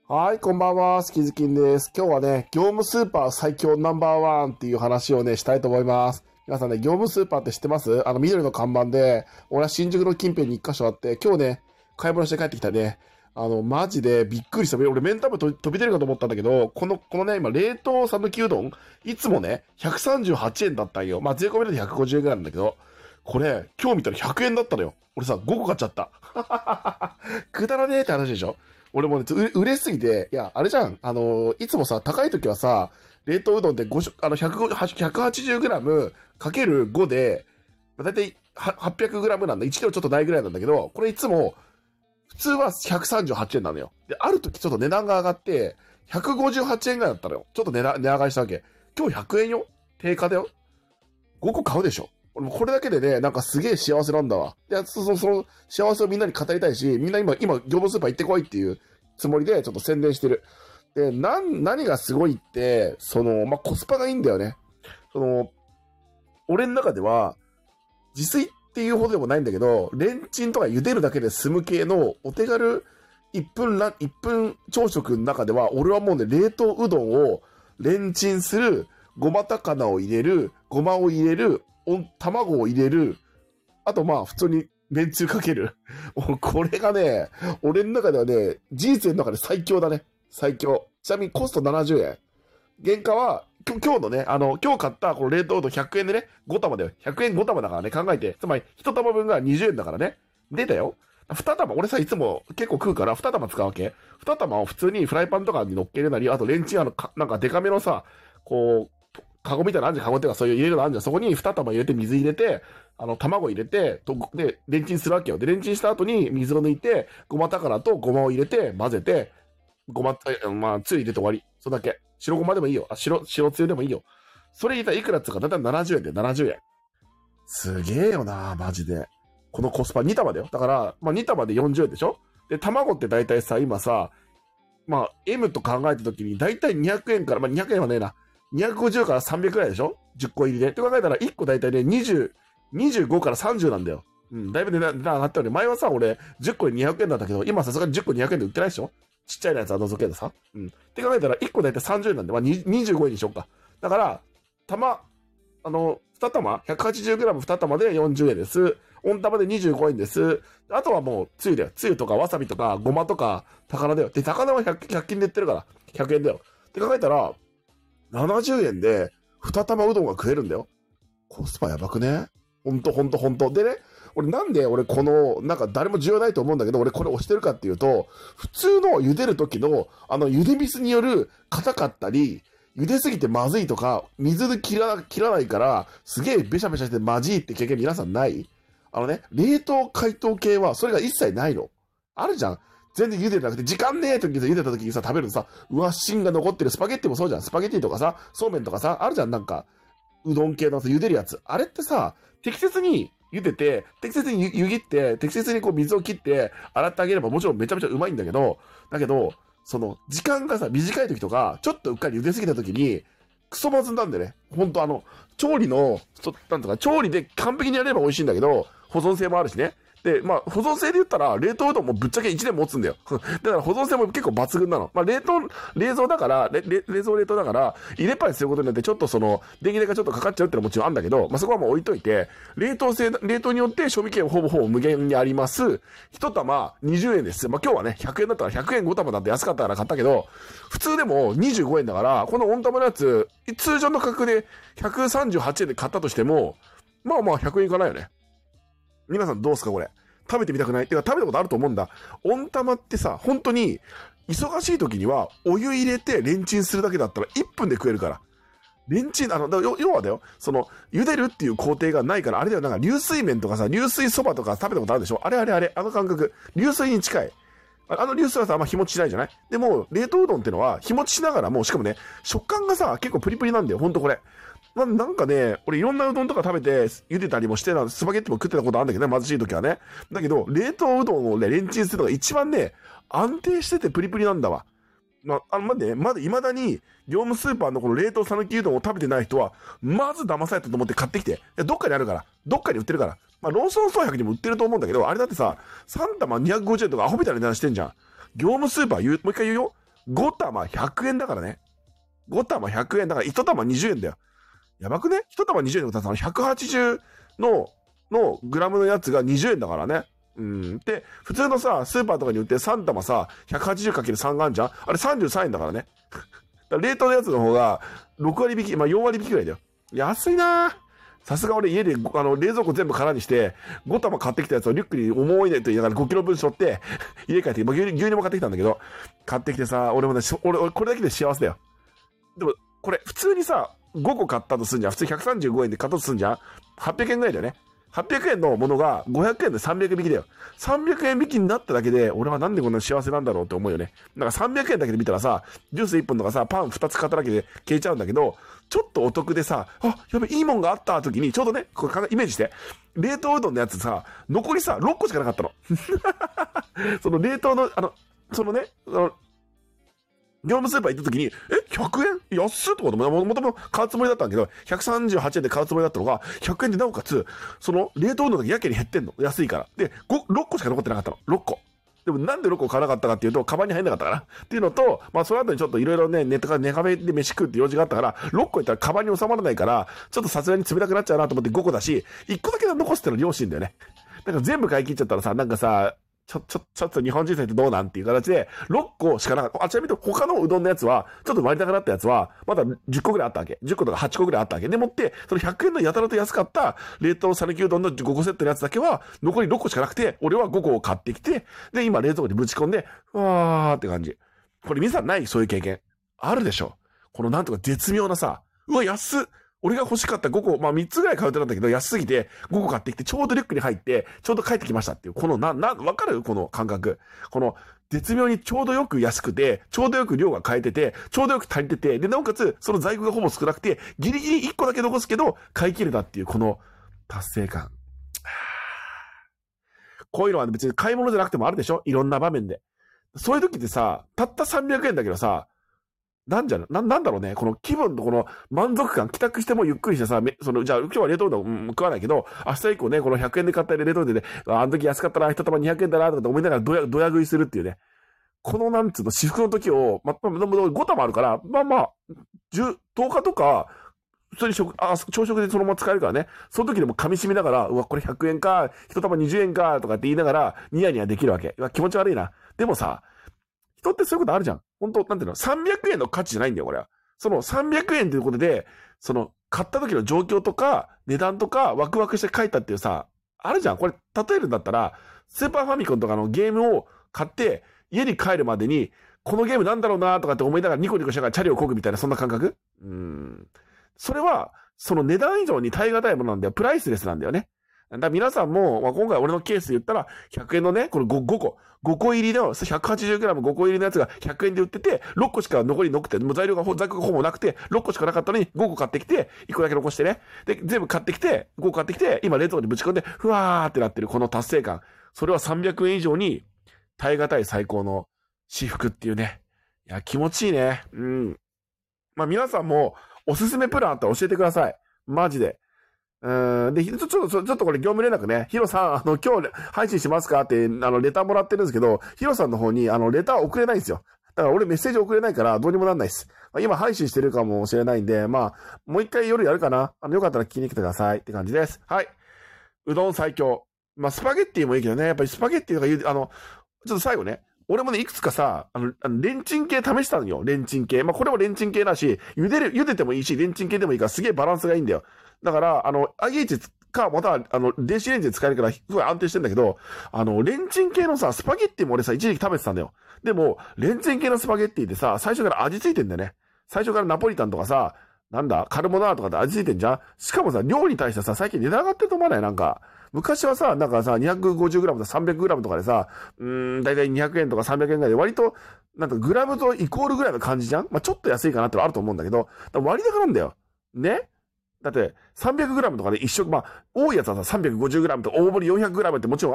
はい、こんばんは、スキズキンです。今日はね、業務スーパー最強ナンバーワンっていう話をね、したいと思います。皆さんね、業務スーパーって知ってます？緑の看板で、俺は新宿の近辺に一箇所あって、今日ね、買い物して帰ってきたね。マジでびっくりした。俺、明太子飛び出るかと思ったんだけど、このね、今、冷凍讃岐うどん、いつもね、138円だったんよ。まあ、税込みだと150円ぐらいなんだけど、これ、今日見たら100円だったのよ。俺さ、5個買っちゃった。くだらねえって話でしょ？俺もね、売れすぎて、いや、あれじゃん。いつもさ、高い時はさ、冷凍うどんって180グラムかける5で、だいたい800グラムなんだ。1キロちょっとないぐらいなんだけど、これいつも、普通は138円なのよ。で、ある時ちょっと値段が上がって、158円ぐらいだったのよ。ちょっと値上がりしたわけ。今日100円よ。定価だよ。5個買うでしょ。俺もこれだけでね、なんかすげえ幸せなんだわ。で、その幸せをみんなに語りたいし、みんな今、業務スーパー行ってこいっていうつもりでちょっと宣伝してる。で、何がすごいって、コスパがいいんだよね。俺の中では、自炊っていうほどでもないんだけど、レンチンとか茹でるだけで済む系のお手軽1分朝食の中では、俺はもうね、冷凍うどんをレンチンする、ごま高菜を入れる、ごまを入れる、卵を入れる、あとまあ普通にめんつゆかける。これがね、俺の中ではね、人生の中で最強だね。最強。ちなみにコスト70円。原価は、今日のね、今日買ったこの冷凍うどん100円でね、5玉だよ。100円5玉だからね、考えて。つまり1玉分が20円だからね。出たよ。2玉、俺さ、いつも結構食うから2玉使うわけ。2玉を普通にフライパンとかに乗っけるなり、あとレンチンなんかデカめのさ、こう、カゴみたいなのあんじゃん、カゴっていうかそういう入れるのあんじゃん。そこに2玉入れて水入れて、卵入れて、で、レンチンするわけよ。で、レンチンした後に水を抜いて、ごま高菜とごまを入れて、混ぜて、つゆ入れて終わり。それだけ。白ごまでもいいよ。白つゆでもいいよ。それ入れたらいくらっつうか、だいたい70円で70円。すげえよなマジで。このコスパ2玉だよ。だから、2玉で40円でしょ？で、卵ってだいたいさ、今さ、M と考えた時に、だいたい200円から、200円はねえな。250から300くらいでしょ？ 10 個入りで。って考えたら1個だいたいね、25から30なんだよ。うん、だいぶ値段上がったよね。前はさ、俺、10個で200円だったけど、今さすがに10個200円で売ってないでしょ？ちっちゃいやつは除けどさ。うん。って考えたら1個だいたい30円なんで、25円にしようか。だから、2玉 ?180g 2玉で40円です。温玉で25円です。あとはもう、つゆだよ。つゆとかわさびとか、ごまとか、高菜だよ。で、高菜は100均で売ってるから、100円だよ。って考えたら、70円で2玉うどんが食えるんだよ。コスパやばくね？ほんと。でね、俺なんか誰も重要ないと思うんだけど、俺これ押してるかっていうと、普通の茹でる時の、茹でミスによる硬かったり、茹ですぎてまずいとか、水で切らないから、すげえベシャベシャしてまじいって経験皆さんない？冷凍解凍系はそれが一切ないの。あるじゃん。全然茹でてなくて、時間ねえ時に茹でた時にさ、食べるとさ、芯が残ってるスパゲッティもそうじゃん。スパゲッティとかさ、そうめんとかさ、あるじゃん、なんか、うどん系のさ、茹でるやつ。あれってさ、適切に茹でて、適切に湯切って、適切にこう水を切って、洗ってあげればもちろんめちゃめちゃうまいんだけど、時間がさ、短い時とか、ちょっとうっかり茹ですぎた時に、クソまずなんでね。ほんと調理で完璧にやれば美味しいんだけど、保存性もあるしね。で、保存性で言ったら、冷凍うどんもぶっちゃけ1年持つんだよ。だから保存性も結構抜群なの。冷蔵だから、冷凍だから、入れっぱいすることによってちょっと電気代がちょっとかかっちゃうってのはもちろんあるんだけど、そこはもう置いといて、冷凍によって賞味期限ほぼ無限にあります。一玉20円です。今日はね、100円だったら100円5玉だって安かったから買ったけど、普通でも25円だから、この温玉のやつ、通常の価格で138円で買ったとしても、100円いかないよね。皆さんどうすかこれ。食べてみたくない？ってか食べたことあると思うんだ。温玉ってさ、本当に、忙しい時には、お湯入れてレンチンするだけだったら1分で食えるから。レンチン、要はだよ、茹でるっていう工程がないから、あれだよ、なんか流水麺とかさ、流水そばとか食べたことあるでしょ？あれ、あの感覚。流水に近い。流水はさ、あんま日持ちしないじゃない？でも、冷凍うどんってのは、日持ちしながらも、しかもね、食感がさ、結構プリプリなんだよ、ほんとこれ。なんかね、俺いろんなうどんとか食べて、茹でたりもして、スパゲッティも食ってたことあるんだけどね、貧しい時はね。だけど、冷凍うどんをね、レンチンするのが一番ね、安定しててプリプリなんだわ。まだ未だに、業務スーパーのこの冷凍讃岐うどんを食べてない人は、まず騙されたと思って買ってきて。いや、どっかにあるから。どっかに売ってるから。ローソン総100にも売ってると思うんだけど、あれだってさ、3玉250円とかアホみたいな値段してんじゃん。業務スーパーもう一回言うよ。 5玉100円だからね。5玉100円だから1玉20円だよ。やばくね？ 1 玉20円のことは180のグラムのやつが20円だからね。で、普通のさ、スーパーとかに売って3玉さ、180×3 があるじゃん？あれ33円だからね。冷凍のやつの方が6割引き、4割引きぐらいだよ。安いなぁ。さすが俺家で冷蔵庫全部空にして5玉買ってきたやつをリュックに重いねと言いながら5キロ分背負って家帰って牛乳も買ってきたんだけど、買ってきてさ、俺もね、俺これだけで幸せだよ。でもこれ普通にさ5個買ったとすんじゃん。普通135円で買ったとすんじゃん。800円ぐらいだよね。800円のものが500円で300円引きだよ。300円引きになっただけで俺はなんでこんな幸せなんだろうって思うよね。だから300円だけで見たらさ、ジュース1本とかさ、パン2つ買っただけで消えちゃうんだけど、ちょっとお得でさ、やべ、いいもんがあった時に、ちょうどね、これイメージして、冷凍うどんのやつさ、残りさ、6個しかなかったの。その冷凍の、そのね、業務スーパー行った時に、100円安っとかともとも買うつもりだったんだけど、138円で買うつもりだったのが、100円でなおかつ、その冷凍うどんだけやけに減ってんの。安いから。で、6個しか残ってなかったの。6個。でもなんで6個買わなかったかっていうと、カバンに入んなかったからっていうのと、その後にちょっといろいろね、ネットからネカフェで飯食うって用事があったから、6個いったらカバンに収まらないから、ちょっとさすがに冷たくなっちゃうなと思って5個だし、1個だけ残すっての良心だよね。だから全部買い切っちゃったらさ、なんかさ、ちょっと日本人さんってどうなんっていう形で、6個しかなかった。ちなみに他のうどんのやつは、ちょっと割高だったやつは、まだ10個ぐらいあったわけ。10個とか8個ぐらいあったわけ。でもって、その100円のやたらと安かった冷凍讃岐うどんの5個セットのやつだけは、残り6個しかなくて、俺は5個を買ってきて、で、今冷蔵庫にぶち込んで、わーって感じ。これ皆さんないそういう経験。あるでしょ？このなんとか絶妙なさ、安っ！俺が欲しかった5個、3つぐらい買うてなんだけど、安すぎて5個買ってきて、ちょうどリュックに入って、ちょうど帰ってきましたっていう、このわかる？この感覚。この、絶妙にちょうどよく安くて、ちょうどよく量が買えてて、ちょうどよく足りてて、で、なおかつ、その在庫がほぼ少なくて、ギリギリ1個だけ残すけど、買い切れたっていう、この、達成感。こういうのは別に買い物じゃなくてもあるでしょ？いろんな場面で。そういう時ってさ、たった300円だけどさ、なんだろうね。この気分とこの満足感、帰宅してもゆっくりしてさ、じゃあ今日は冷凍うどん食わないけど、明日以降ね、この100円で買った冷凍うどんでね、あの時安かったな、一玉200円だな、とかって思いながらドヤ食いするっていうね。このなんつうの、至福の時を、5玉あるから、10日とか、普通に朝食でそのまま使えるからね。その時でも噛み締めながら、これ100円か、一玉20円か、とかって言いながら、ニヤニヤできるわけ。気持ち悪いな。でもさ、人ってそういうことあるじゃん。本当なんていうの ?300 円の価値じゃないんだよ、これは。その300円ということで、その、買った時の状況とか、値段とか、ワクワクして書いたっていうさ、あるじゃん。これ、例えるんだったら、スーパーファミコンとかのゲームを買って、家に帰るまでに、このゲームなんだろうなとかって思いながらニコニコしながらチャリを漕ぐみたいな、そんな感覚？それは、その値段以上に耐え難いものなんだよ。プライスレスなんだよね。だから皆さんも、今回俺のケースで言ったら、100円のね、これ5個入りの 180g5 個入りのやつが100円で売ってて、6個しか残りなくて、もう在庫がほぼなくて、6個しかなかったのに5個買ってきて、1個だけ残してね。で、全部買ってきて、5個買ってきて、今冷凍庫にぶち込んで、ふわーってなってるこの達成感。それは300円以上に耐え難い最高の至福っていうね。いや、気持ちいいね。皆さんもおすすめプランあったら教えてください。マジで。で、ちょっとこれ業務連絡ね。ヒロさん、今日配信しますかって、レターもらってるんですけど、ヒロさんの方に、レター送れないんですよ。だから俺メッセージ送れないから、どうにもなんないです。今配信してるかもしれないんで、もう一回夜やるかな。よかったら聞きに来てくださいって感じです。はい。うどん最強。スパゲッティもいいけどね。やっぱりスパゲッティとかちょっと最後ね。俺もね、いくつかさ、レンチン系試したのよ。レンチン系。これもレンチン系だし、茹でてもいいし、レンチン系でもいいからすげえバランスがいいんだよ。だから、IH か、または、電子レンジで使えるから、すごい安定してんだけど、レンチン系のさ、スパゲッティも俺さ、一時期食べてたんだよ。でも、レンチン系のスパゲッティってさ、最初から味ついてんだよね。最初からナポリタンとかさ、カルボナーラとかで味ついてんじゃん。しかもさ、量に対してさ、最近値段上がってると思わない？昔はさ、250g とか 300g とかでさ、だいたい200円とか300円ぐらいで割と、グラムとイコールぐらいの感じじゃん？ちょっと安いかなってのあると思うんだけど、割高なんだよ。ね？だって、300g とかで一食、多いやつはさ、350g と大盛り 400g ってもちろん